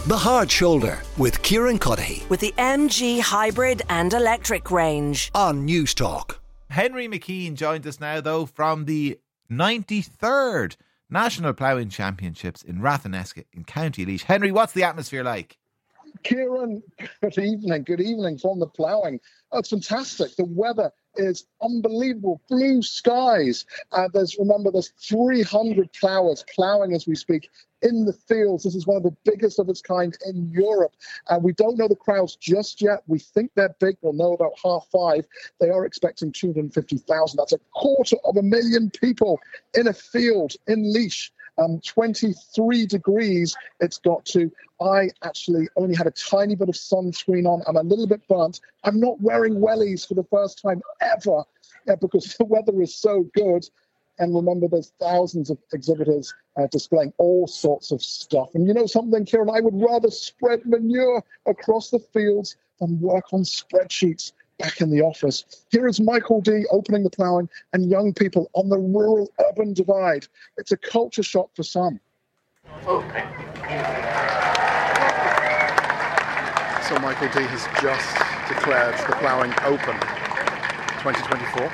The Hard Shoulder with Kieran Cuddihy with the MG hybrid and electric range on News Talk. Henry McKean joined us now, though, from the 93rd National Ploughing Championships in Rathneska in County Laois. Henry, what's the atmosphere like? Kieran, good evening. Good evening from the ploughing. Oh, it's fantastic. The weather is unbelievable. Blue skies. There's 300 ploughers ploughing as we speak in the fields. This is one of the biggest of its kind in Europe. We don't know the crowds just yet. We think they're big. We'll know about 5:30. They are expecting 250,000. That's 250,000 people in a field in Laois. 23 degrees it's got to. I actually only had a tiny bit of sunscreen on. I'm a little bit burnt. I'm not wearing wellies for the first time ever because the weather is so good. And remember, there's thousands of exhibitors displaying all sorts of stuff. And you know something, Kieran, I would rather spread manure across the fields than work on spreadsheets back in the office. Here is Michael D opening the ploughing and young people on the rural-urban divide. It's a culture shock for some. Okay. So Michael D has just declared the ploughing open 2024.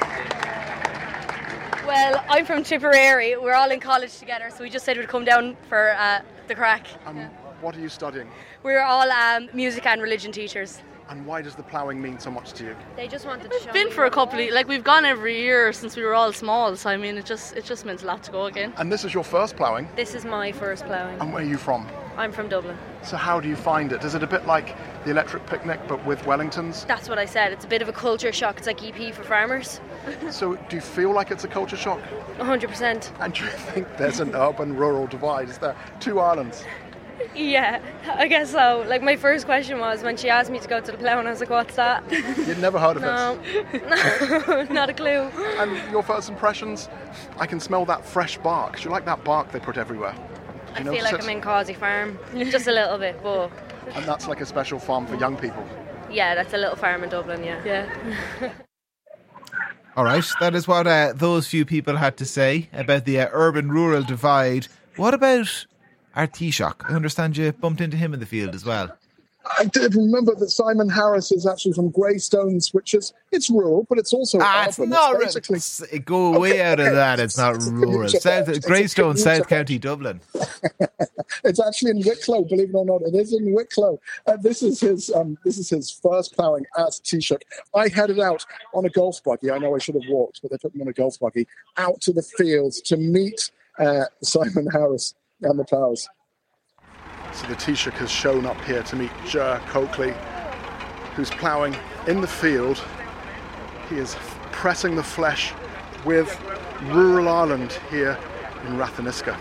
Well, I'm from Tipperary. We're all in college together, so we just said we'd come down for the crack. What are you studying? We're all music and religion teachers. And why does the ploughing mean so much to you? They just wanted to show. We've been for a couple of, we've gone every year since we were all small, so I mean it just meant a lot to go again. And this is your first ploughing? This is my first ploughing. And where are you from? I'm from Dublin. So how do you find it? Is it a bit like the electric picnic but with Wellingtons? That's what I said. It's a bit of a culture shock. It's like EP for farmers. So do you feel like it's a culture shock? 100%. And do you think there's an urban-rural divide? Is there two Irelands? Yeah, I guess so. Like, my first question was when she asked me to go to the plough, and I was like, what's that? You'd never heard of it? No, not a clue. And your first impressions? I can smell that fresh bark. Do you like that bark they put everywhere? I feel like I'm in Causey Farm, just a little bit, but... And that's like a special farm for young people? Yeah, that's a little farm in Dublin, yeah. All right, that is what those few people had to say about the urban-rural divide. What about our Taoiseach? I understand you bumped into him in the field as well. I did remember that Simon Harris is actually from Greystones, which is, it's rural, but it's also urban. It's not basically... Go way out of that. It's not rural. Greystones, South County, Dublin. It's actually in Wicklow, believe it or not. It is in Wicklow. This is his first ploughing as Taoiseach. I headed out on a golf buggy. I know I should have walked, but they put me on a golf buggy out to the fields to meet Simon Harris and the ploughs. So the Taoiseach has shown up here to meet Ger Coakley, who's ploughing in the field. He is pressing the flesh with rural Ireland here in Rathneska.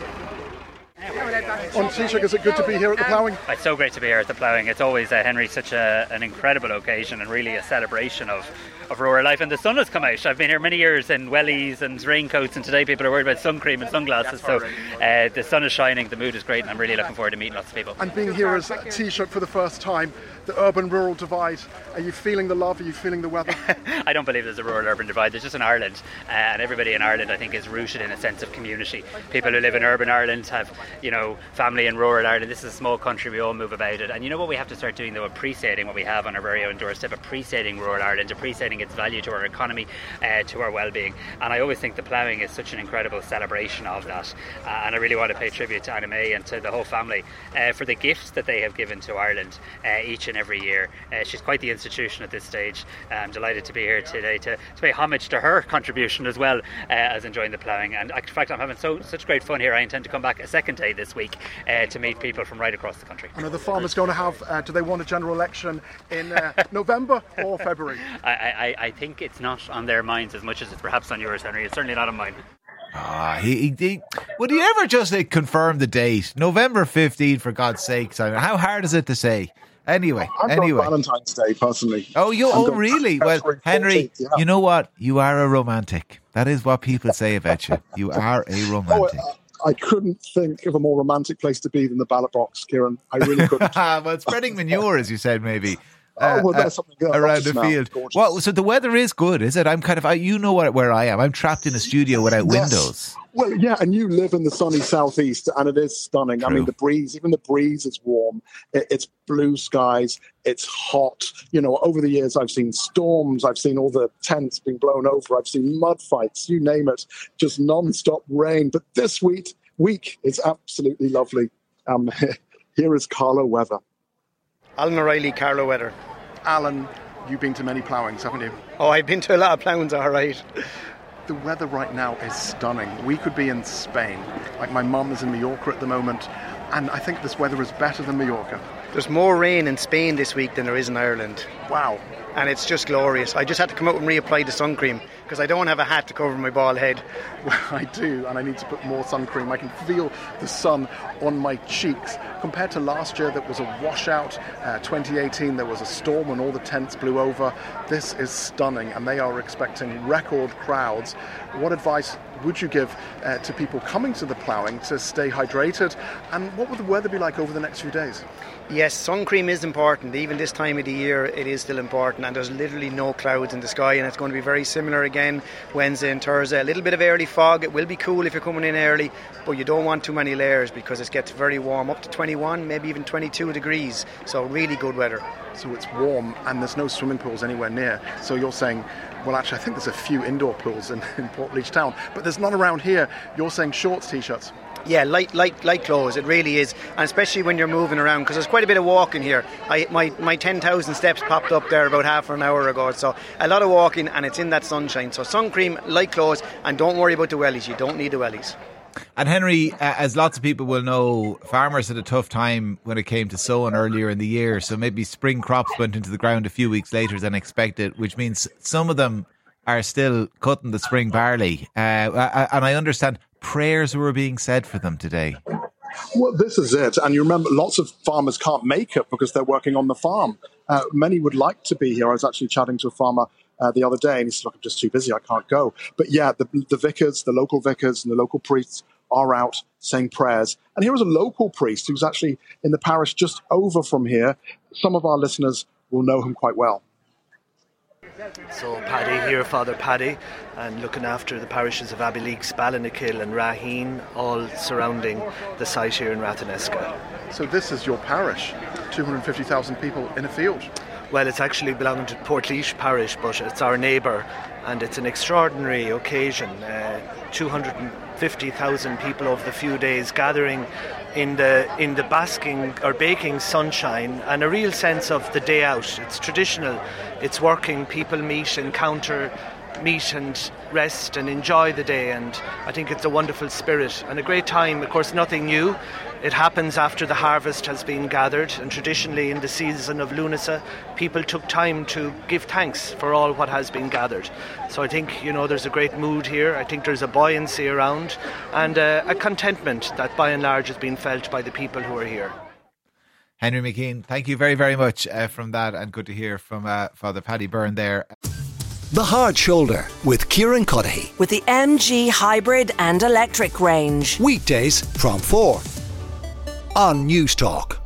On Taoiseach, is it good to be here at the ploughing? It's so great to be here at the ploughing. It's always, Henry, such an incredible occasion and really a celebration of rural life. And the sun has come out. I've been here many years in wellies and raincoats, and today people are worried about sun cream and sunglasses. So the sun is shining, the mood is great, and I'm really looking forward to meeting lots of people. And being here as Taoiseach for the first time, the urban-rural divide, are you feeling the love? Are you feeling the weather? I don't believe there's a rural-urban divide. There's just in Ireland, and everybody in Ireland, I think, is rooted in a sense of community. People who live in urban Ireland have, family in rural Ireland. This is a small country, we all move about it. And you know what we have to start doing, though, appreciating what we have on our very own doorstep, appreciating rural Ireland, appreciating its value to our economy, to our well-being. And I always think the ploughing is such an incredible celebration of that. And I really want to pay tribute to Anna May and to the whole family for the gifts that they have given to Ireland each and every year. She's quite the institution at this stage. I'm delighted to be here today to pay homage to her contribution as well as enjoying the ploughing. And in fact, I'm having such great fun here. I intend to come back a second day this week to meet people from right across the country. And are the farmers going to have, do they want a general election in November or February? I think it's not on their minds as much as it's perhaps on yours, Henry. It's certainly not on mine. Would he ever just confirm the date? November 15th, for God's sake, Simon. How hard is it to say? Anyway. I've got Valentine's Day, personally. Oh, really? Well, Henry, yeah. You know what? You are a romantic. That is what people say about you. You are a romantic. I couldn't think of a more romantic place to be than the ballot box, Kieran. I really couldn't. Well, spreading manure, as you said, maybe. That's something good. around the field. Well, so the weather is good, is it? I'm kind of, where I am. I'm trapped in a studio without windows. Well, yeah, and you live in the sunny southeast, and it is stunning. True. I mean, even the breeze is warm. It's blue skies. It's hot. You know, over the years, I've seen storms. I've seen all the tents being blown over. I've seen mud fights. You name it. Just non-stop rain. But this week is absolutely lovely. Here is Carlo Weather. Alan O'Reilly, Carlo Weather. Alan, you've been to many ploughings, haven't you? Oh, I've been to a lot of ploughings, all right. The weather right now is stunning. We could be in Spain. Like my mum is in Mallorca at the moment, and I think this weather is better than Mallorca. There's more rain in Spain this week than there is in Ireland. Wow. And it's just glorious. I just had to come out and reapply the sun cream because I don't have a hat to cover my bald head. Well, I do, and I need to put more sun cream. I can feel the sun on my cheeks. Compared to last year, that was a washout. 2018, there was a storm and all the tents blew over. This is stunning, and they are expecting record crowds. What advice would you give to people coming to the ploughing to stay hydrated? And what would the weather be like over the next few days? Yes, sun cream is important. Even this time of the year, it is still important, and there's literally no clouds in the sky, and it's going to be very similar again Wednesday and Thursday. A little bit of early fog. It will be cool if you're coming in early, but you don't want too many layers because it gets very warm, up to 21, maybe even 22 degrees. So really good weather. So it's warm, and there's no swimming pools anywhere near. So you're saying, well, actually, I think there's a few indoor pools in Portlaoise town, but there's none around here. You're saying shorts, T-shirts. Yeah, light clothes, it really is, and especially when you're moving around, because there's quite a bit of walking here. My 10,000 steps popped up there about half an hour ago, so a lot of walking, and it's in that sunshine. So sun cream, light clothes, and don't worry about the wellies. You don't need the wellies. And Henry, as lots of people will know, farmers had a tough time when it came to sowing earlier in the year, so maybe spring crops went into the ground a few weeks later than expected, which means some of them are still cutting the spring barley. And I understand prayers were being said for them today. Well, this is it. And you remember, lots of farmers can't make it because they're working on the farm. Many would like to be here. I was actually chatting to a farmer the other day, and he said, look, I'm just too busy, I can't go. But yeah, the vicars, the local vicars and the local priests are out saying prayers. And here is a local priest who's actually in the parish just over from here. Some of our listeners will know him quite well. So Paddy here, Father Paddy, and looking after the parishes of Abbeyleix, Ballinakil and Raheen, all surrounding the site here in Rathneska. So this is your parish, 250,000 people in a field. Well, it's actually belonging to Portlaoise parish, but it's our neighbour, and it's an extraordinary occasion. 250,000 people over the few days gathering in the basking or baking sunshine, and a real sense of the day out. It's traditional, it's working, people meet and rest and enjoy the day, and I think it's a wonderful spirit and a great time. Of course, nothing new. It happens after the harvest has been gathered, and traditionally in the season of Lunasa, people took time to give thanks for all what has been gathered. So I think, there's a great mood here. I think there's a buoyancy around and a contentment that by and large has been felt by the people who are here. Henry McKean, thank you very, very much from that, and good to hear from Father Paddy Byrne there. The Hard Shoulder with Kieran Cuddihy. With the MG hybrid and electric range. Weekdays from 4 on News Talk.